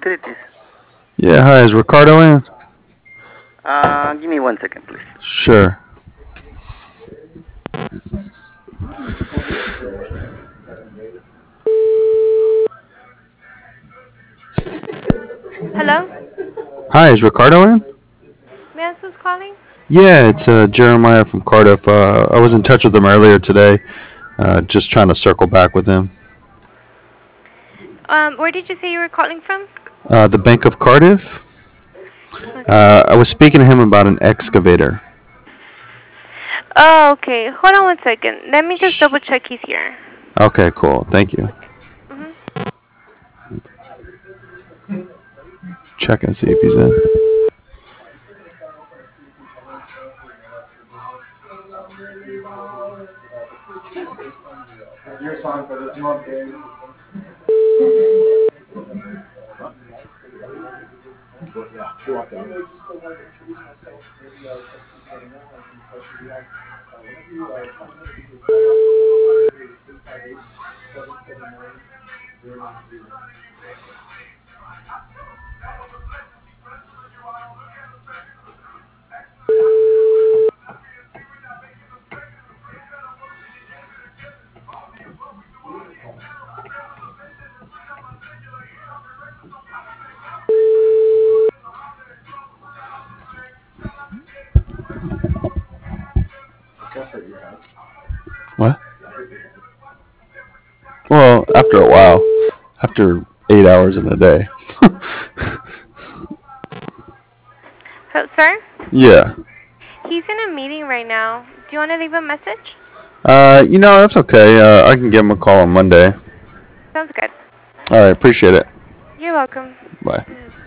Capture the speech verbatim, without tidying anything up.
Utilities. Yeah, hi, is Ricardo in? Uh, give me one second, please. Sure. Hello? Hi, is Ricardo in? May I ask who's calling? Yeah, it's uh, Jeremiah from Cardiff. Uh, I was in touch with him earlier today, uh, just trying to circle back with him. Um, where did you say you were calling from? Uh, the Bank of Cardiff? Okay. Uh, I was speaking to him about an excavator. Oh, okay. Hold on one second. Let me just Sh- double check he's here. Okay, cool. Thank you. Okay. Mhm. Check and see if he's in. What? Well, after a while, after eight hours in a day. So, sir, Yeah. he's in a meeting right now. Do you want to leave a message? Uh, you know, that's okay. Uh, I can give him a call on Monday. Sounds good. All right, appreciate it. You're welcome. Bye.